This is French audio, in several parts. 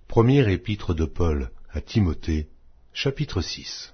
Première épître de Paul à Timothée, chapitre 6.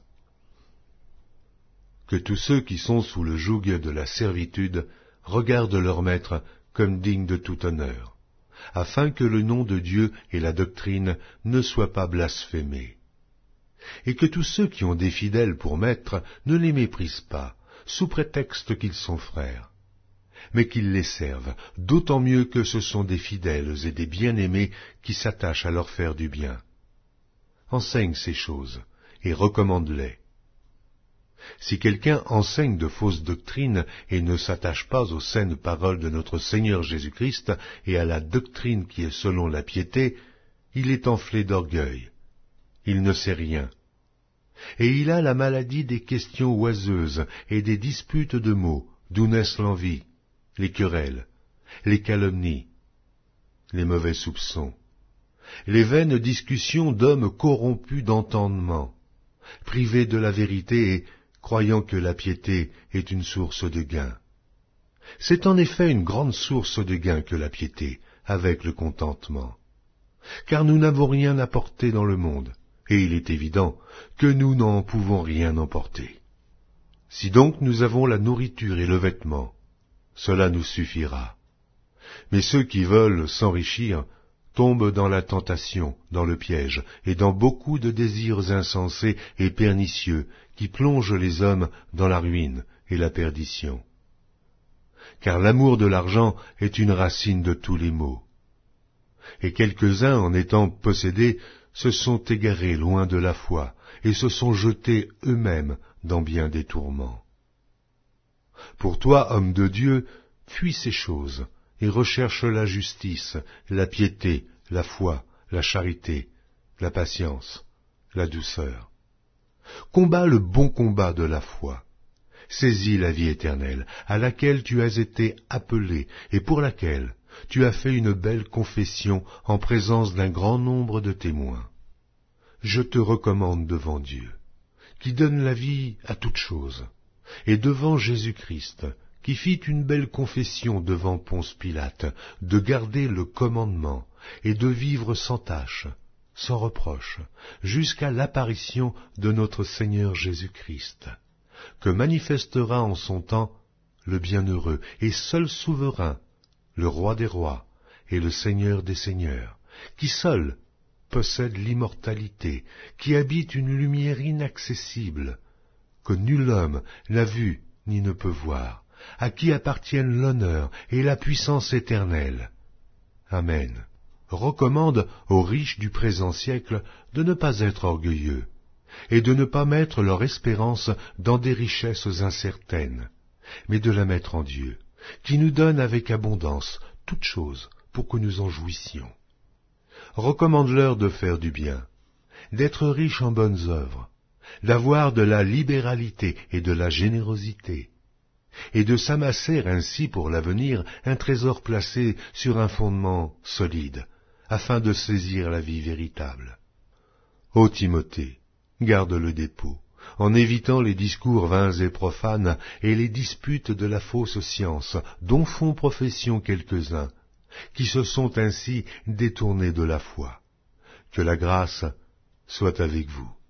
Que tous ceux qui sont sous le joug de la servitude regardent leur maître comme digne de tout honneur, afin que le nom de Dieu et la doctrine ne soient pas blasphémés. Et que tous ceux qui ont des fidèles pour maîtres ne les méprisent pas, sous prétexte qu'ils sont frères, mais qu'ils les servent, d'autant mieux que ce sont des fidèles et des bien-aimés qui s'attachent à leur faire du bien. Enseigne ces choses, et recommande-les. Si quelqu'un enseigne de fausses doctrines et ne s'attache pas aux saines paroles de notre Seigneur Jésus-Christ et à la doctrine qui est selon la piété, il est enflé d'orgueil. Il ne sait rien. Et il a la maladie des questions oiseuses et des disputes de mots, d'où naissent l'envie, les querelles, les calomnies, les mauvais soupçons, les vaines discussions d'hommes corrompus d'entendement, privés de la vérité et croyant que la piété est une source de gain. C'est en effet une grande source de gain que la piété, avec le contentement. Car nous n'avons rien apporté dans le monde, et il est évident que nous n'en pouvons rien emporter. Si donc nous avons la nourriture et le vêtement, cela nous suffira. Mais ceux qui veulent s'enrichir tombent dans la tentation, dans le piège, et dans beaucoup de désirs insensés et pernicieux qui plongent les hommes dans la ruine et la perdition. Car l'amour de l'argent est une racine de tous les maux. Et quelques-uns, en étant possédés, se sont égarés loin de la foi, et se sont jetés eux-mêmes dans bien des tourments. Pour toi, homme de Dieu, fuis ces choses, et recherche la justice, la piété, la foi, la charité, la patience, la douceur. Combat le bon combat de la foi. Saisis la vie éternelle, à laquelle tu as été appelé, et pour laquelle tu as fait une belle confession en présence d'un grand nombre de témoins. Je te recommande devant Dieu, qui donne la vie à toutes choses, et devant Jésus-Christ, qui fit une belle confession devant Ponce Pilate, de garder le commandement, et de vivre sans tache, sans reproche, jusqu'à l'apparition de notre Seigneur Jésus-Christ, que manifestera en son temps le bienheureux et seul souverain, le roi des rois et le Seigneur des seigneurs, qui seul possède l'immortalité, qui habite une lumière inaccessible, que nul homme n'a vu ni ne peut voir, à qui appartiennent l'honneur et la puissance éternelle. Amen. Recommande aux riches du présent siècle de ne pas être orgueilleux, et de ne pas mettre leur espérance dans des richesses incertaines, mais de la mettre en Dieu, qui nous donne avec abondance toutes choses pour que nous en jouissions. Recommande-leur de faire du bien, d'être riches en bonnes œuvres, d'avoir de la libéralité et de la générosité, et de s'amasser ainsi pour l'avenir un trésor placé sur un fondement solide, afin de saisir la vie véritable. Ô Timothée, garde le dépôt, en évitant les discours vains et profanes et les disputes de la fausse science, dont font profession quelques-uns, qui se sont ainsi détournés de la foi. Que la grâce soit avec vous.